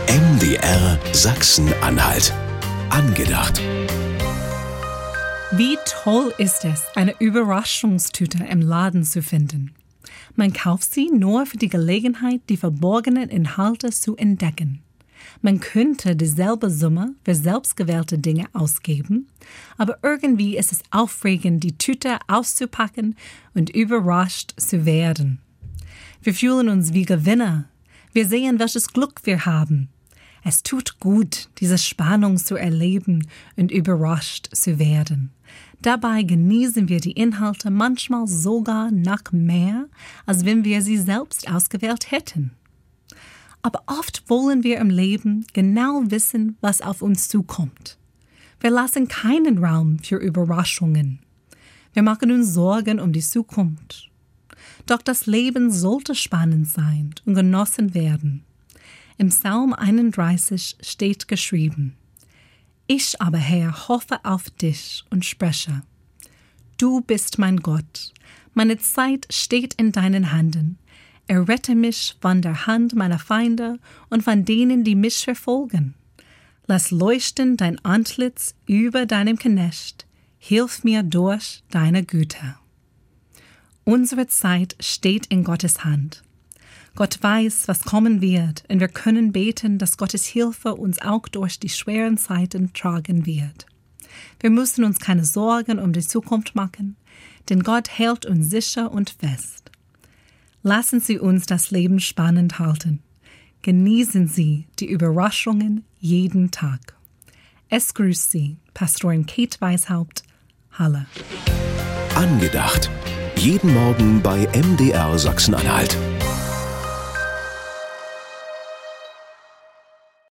MDR Sachsen-Anhalt. Angedacht. Wie toll ist es, eine Überraschungstüte im Laden zu finden. Man kauft sie nur für die Gelegenheit, die verborgenen Inhalte zu entdecken. Man könnte dieselbe Summe für selbstgewählte Dinge ausgeben, aber irgendwie ist es aufregend, die Tüte auszupacken und überrascht zu werden. Wir fühlen uns wie Gewinner. Wir sehen, welches Glück wir haben. Es tut gut, diese Spannung zu erleben und überrascht zu werden. Dabei genießen wir die Inhalte manchmal sogar noch mehr, als wenn wir sie selbst ausgewählt hätten. Aber oft wollen wir im Leben genau wissen, was auf uns zukommt. Wir lassen keinen Raum für Überraschungen. Wir machen uns Sorgen um die Zukunft. Doch das Leben sollte spannend sein und genossen werden. Im Psalm 31 steht geschrieben: Ich aber, Herr, hoffe auf dich und spreche. Du bist mein Gott, meine Zeit steht in deinen Händen. Errette mich von der Hand meiner Feinde und von denen, die mich verfolgen. Lass leuchten dein Antlitz über deinem Knecht, hilf mir durch deine Güte. Unsere Zeit steht in Gottes Hand. Gott weiß, was kommen wird, und wir können beten, dass Gottes Hilfe uns auch durch die schweren Zeiten tragen wird. Wir müssen uns keine Sorgen um die Zukunft machen, denn Gott hält uns sicher und fest. Lassen Sie uns das Leben spannend halten. Genießen Sie die Überraschungen jeden Tag. Es grüßt Sie, Pastorin Kate Weishaupt, Halle. Angedacht. Jeden Morgen bei MDR Sachsen-Anhalt.